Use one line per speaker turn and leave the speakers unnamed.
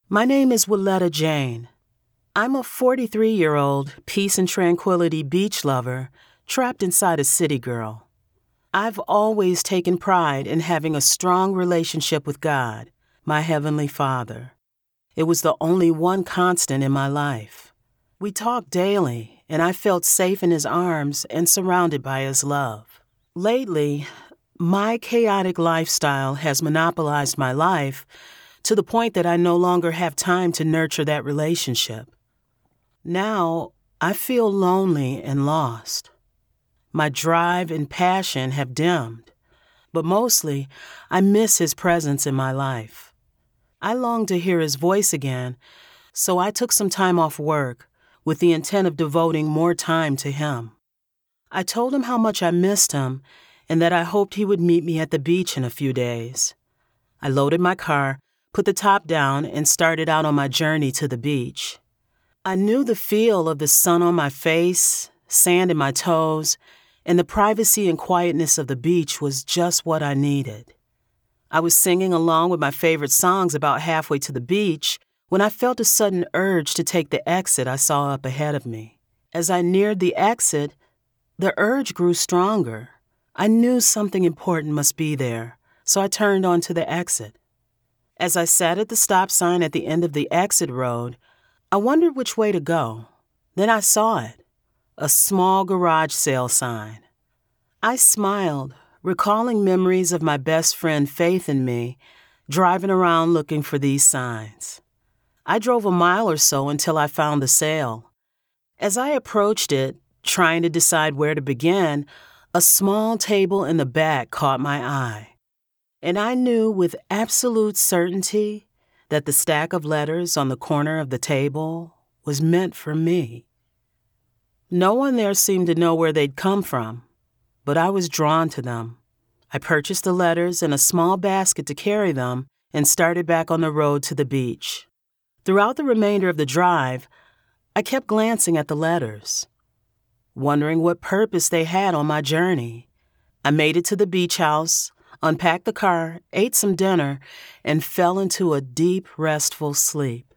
My name is Willetta Jane. I'm a 43-year-old peace and tranquility beach lover trapped inside a city girl. I've always taken pride in having a strong relationship with God, my Heavenly Father. It was the only one constant in my life. We talked daily, and I felt safe in His arms and surrounded by His love. Lately, my chaotic lifestyle has monopolized my life to the point that I no longer have time to nurture that relationship. Now, I feel lonely and lost. My drive and passion have dimmed, but mostly, I miss His presence in my life. I long to hear His voice again, so I took some time off work with the intent of devoting more time to Him. I told Him how much I missed Him and that I hoped He would meet me at the beach in a few days. I loaded my car, put the top down, and started out on my journey to the beach. I knew the feel of the sun on my face, sand in my toes, and the privacy and quietness of the beach was just what I needed. I was singing along with my favorite songs about halfway to the beach when I felt a sudden urge to take the exit I saw up ahead of me. As I neared the exit, the urge grew stronger. I knew something important must be there, so I turned onto the exit. As I sat at the stop sign at the end of the exit road, I wondered which way to go. Then I saw it, a small garage sale sign. I smiled, recalling memories of my best friend Faith and me driving around looking for these signs. I drove a mile or so until I found the sale. As I approached it, trying to decide where to begin, a small table in the back caught my eye. And I knew with absolute certainty that the stack of letters on the corner of the table was meant for me. No one there seemed to know where they'd come from, but I was drawn to them. I purchased the letters in a small basket to carry them and started back on the road to the beach. Throughout the remainder of the drive, I kept glancing at the letters, wondering what purpose they had on my journey. I made it to the beach house, unpacked the car, ate some dinner, and fell into a deep, restful sleep.